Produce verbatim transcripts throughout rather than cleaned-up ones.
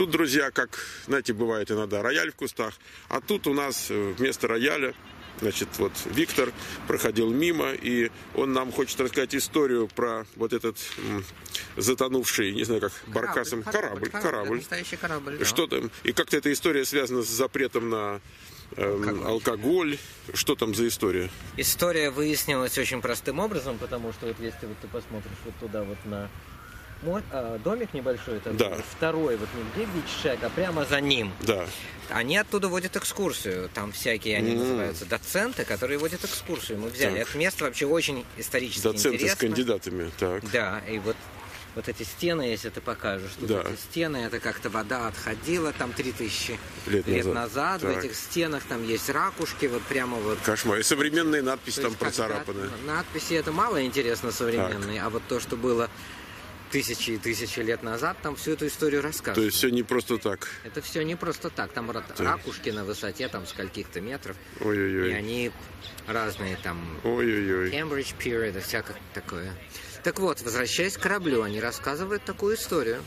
Тут, друзья, как, знаете, бывает иногда рояль в кустах, а тут у нас вместо рояля, значит, вот Виктор проходил мимо, и он нам хочет рассказать историю про вот этот м, затонувший, не знаю, как баркасом, корабль, корабль, корабль. Настоящий корабль, да. Что там? И как-то эта история связана с запретом на э, алкоголь. алкоголь. Что там за история? История выяснилась очень простым образом, потому что вот если вот ты посмотришь вот туда вот на мой, а, домик небольшой, это да. второй, вот не где бич-шек, а прямо за ним. Да. Они оттуда водят экскурсию. Там всякие, они mm. называются доценты, которые водят экскурсию. Мы взяли так. это место вообще очень исторически доценты интересно. Доценты с кандидатами, так. Да, и вот Вот эти стены, если ты покажешь, что да. эти стены, это как-то вода отходила там три тысячи лет, лет назад. назад. В этих стенах там есть ракушки, вот прямо вот. Кошмар. И современные надписи там процарапаны. Надписи это мало интересно современные, так. а вот то, что было тысячи и тысячи лет назад, там всю эту историю рассказывают. То есть все не просто так. Это все не просто так. Там так. ракушки на высоте там скольких-то метров. Ой-ой-ой. И они разные там. Ой-ой-ой. Cambridge period, и всякое такое. Так вот, возвращаясь к кораблю, они рассказывают такую историю,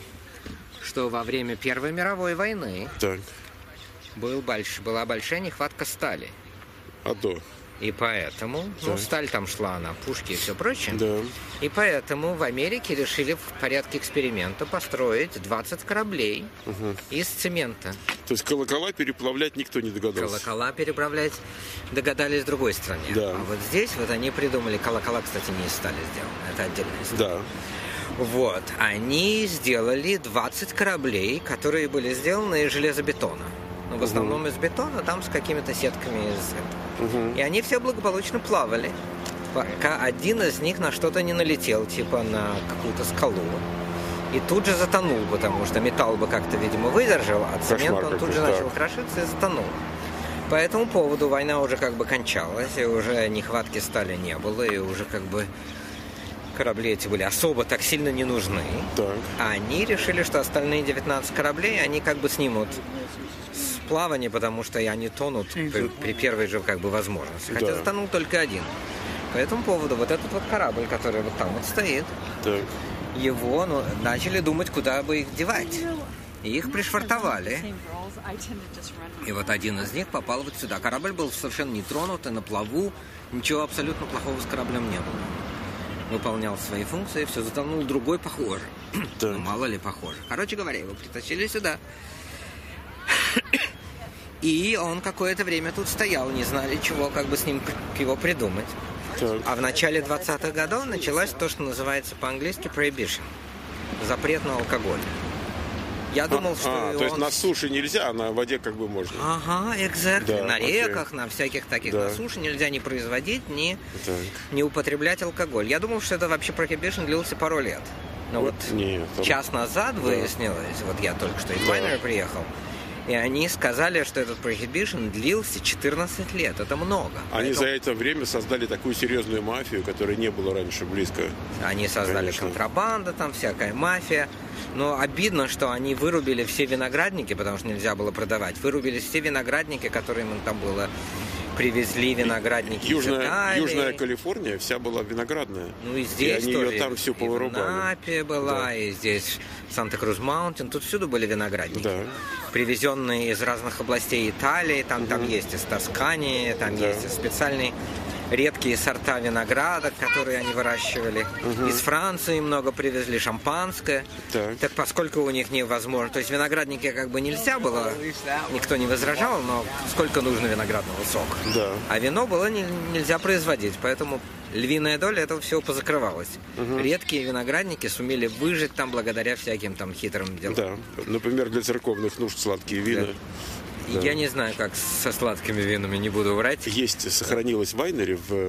что во время Первой мировой войны так. был больш... была большая нехватка стали. А то? И поэтому, так. ну, сталь там шла на пушки и все прочее. Да. И поэтому в Америке решили в порядке эксперимента построить двадцать кораблей угу. из цемента. То есть колокола переплавлять никто не догадался? Колокола переправлять догадались в другой стране. Да. А вот здесь вот они придумали, колокола, кстати, не из стали сделаны, это отдельная история. Да. Вот, они сделали двадцать кораблей, которые были сделаны из железобетона. Ну, в основном угу. из бетона, там с какими-то сетками из... Угу. И они все благополучно плавали, пока один из них на что-то не налетел, типа на какую-то скалу. И тут же затонул, потому что металл бы как-то, видимо, выдержал, а цемент он тут же так. начал крошиться и затонул. По этому поводу война уже как бы кончалась, и уже нехватки стали не было, и уже как бы корабли эти были особо так сильно не нужны. Так. А они решили, что остальные девятнадцать кораблей, они как бы снимут с плавания, потому что они тонут при, при первой же как бы возможности. Хотя да. затонул только один. По этому поводу вот этот вот корабль, который вот там вот стоит, так. его ну, начали думать, куда бы их девать. И их пришвартовали. И вот один из них попал вот сюда. Корабль был совершенно не тронут, и на плаву ничего абсолютно плохого с кораблем не было. Выполнял свои функции, все затонул, другой похоже. Да. Ну, мало ли похоже. Короче говоря, его притащили сюда. И он какое-то время тут стоял, не знали, чего как бы с ним его придумать. Так. А в начале двадцатых годов началось то, что называется по-английски prohibition. Запрет на алкоголь. Я думал, а, что а, он... То есть на суше нельзя, а на воде как бы можно. Ага, exactly. Да, на окей. реках, на всяких таких, да. на суше нельзя ни производить, ни, так. ни употреблять алкоголь. Я думал, что это вообще prohibition длился пару лет. Но вот, вот нет, там... час назад да. выяснилось, вот я только что из Вайнера да. приехал, и они сказали, что этот prohibition длился четырнадцать лет. Это много. Они Поэтому... за это время создали такую серьезную мафию, которой не было раньше близко. Они создали Конечно. контрабанду, там всякая мафия. Но обидно, что они вырубили все виноградники, потому что нельзя было продавать. Вырубили все виноградники, которые им там было... Привезли виноградники Южная, из Италии. Южная Калифорния вся была виноградная. Ну и здесь и они тоже. ее там всю повырубали. И в Напе была, да. и здесь Санта-Крус-Маунтин. Тут всюду были виноградники. Да. Привезенные из разных областей Италии. Там, угу. там есть из Тоскании, там да. есть специальные редкие сорта винограда, которые они выращивали. Угу. Из Франции много привезли шампанское. Так. так поскольку у них невозможно... То есть виноградники как бы нельзя было, никто не возражал, но сколько нужно виноградного сока. Да. А вино было не, нельзя производить, поэтому львиная доля этого всего позакрывалась. Угу. Редкие виноградники сумели выжить там благодаря всяким там хитрым делам. Да, например, для церковных нужд сладкие вина. Да. Да. Я не знаю, как со сладкими винами, не буду врать. Есть, сохранилось в Вайнере в,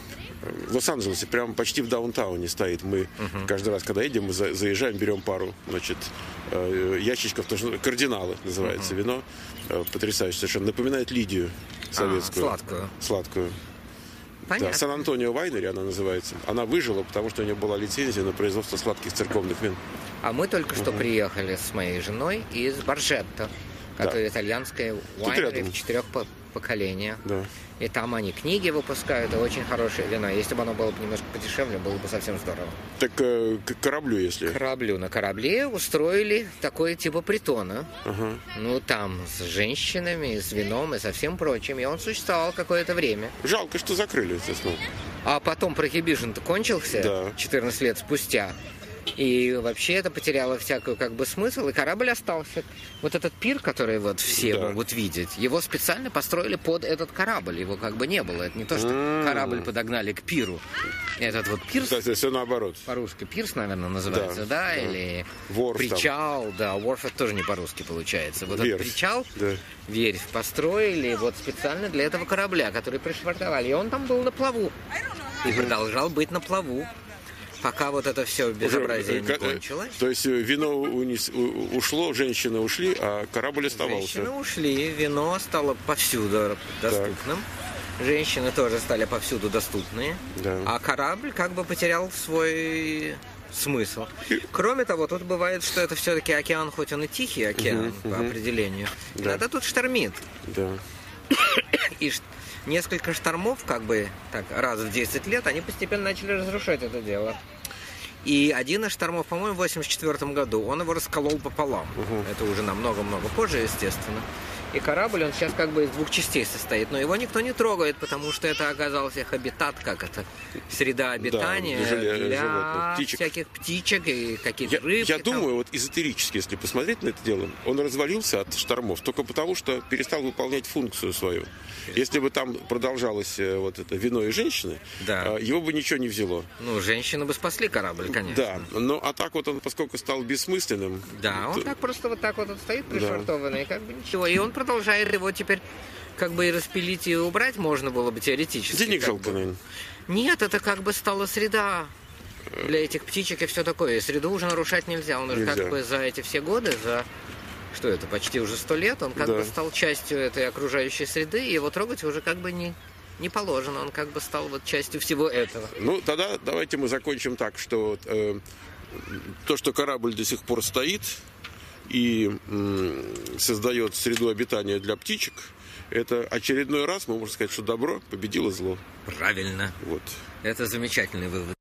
в Лос-Анджелесе, прямо почти в даунтауне стоит. Мы uh-huh. каждый раз, когда едем, мы за, заезжаем, берем пару, значит, ящичков, тоже, кардиналы называется uh-huh. вино. Потрясающе совершенно. Напоминает Лидию советскую. А, сладкую. Сладкую. Понятно. Да, Сан-Антонио Вайнери она называется. Она выжила, потому что у нее была лицензия на производство сладких церковных вин. А мы только что uh-huh. приехали с моей женой из Боржетто, которая да. итальянская вайнери в четырех поколениях. Да. И там они книги выпускают, и очень хорошее вино. Если бы оно было бы немножко подешевле, было бы совсем здорово. Так э, к кораблю, если... К кораблю. На корабле устроили такое типа притона. Ага. Ну, там с женщинами, с вином и со всем прочим. И он существовал какое-то время. Жалко, что закрыли это снова. А потом Prohibition-то кончился, да. четырнадцать лет спустя. И вообще это потеряло всякую как бы смысл, и корабль остался. Вот этот пир, который вот все да. могут видеть, его специально построили под этот корабль. Его как бы не было. Это не то, что mm. корабль подогнали к пиру. Этот вот пирс... Кстати, все наоборот. По-русски пирс, наверное, называется, да? да? да. Или Ворф причал, там. да. Ворф это тоже не по-русски получается. Вот Верфь. этот причал, да. верфь, построили вот специально для этого корабля, который пришвартовали. И он там был на плаву. И mm-hmm. продолжал быть на плаву. Пока вот это все безобразие Уже, не кончилось. То есть вино ушло, женщины ушли, а корабль оставался. Женщины ушли, вино стало повсюду доступным. Так. Женщины тоже стали повсюду доступны. Да. А корабль как бы потерял свой смысл. Кроме того, тут бывает, что это все-таки океан, хоть он и тихий океан угу, по угу. определению. Да. Иногда тут штормит. Да. И несколько штормов, как бы так, раз в десять лет, они постепенно начали разрушать это дело. И один из штормов, по-моему, в восемьдесят четвёртом году, он его расколол пополам. Угу. Это уже намного-много позже, естественно. И корабль, он сейчас как бы из двух частей состоит, но его никто не трогает, потому что это оказался хабитат, как это, среда обитания да, для, для птичек. всяких птичек и каких-то рыб. Я думаю, вот эзотерически, если посмотреть на это дело, он развалился от штормов только потому, что перестал выполнять функцию свою. Если бы там продолжалось вот это вино и женщины, да. его бы ничего не взяло. Ну, женщины бы спасли корабль, конечно. Да, но а так вот он, поскольку стал бессмысленным... Да, то... он так просто вот так вот стоит пришвартованный, да. как бы ничего. И он продолжает его теперь как бы и распилить, и убрать можно было бы теоретически. Денег жалко, бы. наверное. Нет, это как бы стала среда для этих птичек и все такое. Среду уже нарушать нельзя. Он уже как бы за эти все годы, за... Что это, почти уже сто лет, он как да. бы стал частью этой окружающей среды, и его трогать уже как бы не, не положено, он как бы стал вот частью всего этого. Ну, тогда давайте мы закончим так, что э, то, что корабль до сих пор стоит и э, создает среду обитания для птичек, это очередной раз, мы можем сказать, что добро победило зло. Правильно. Вот. Это замечательный вывод.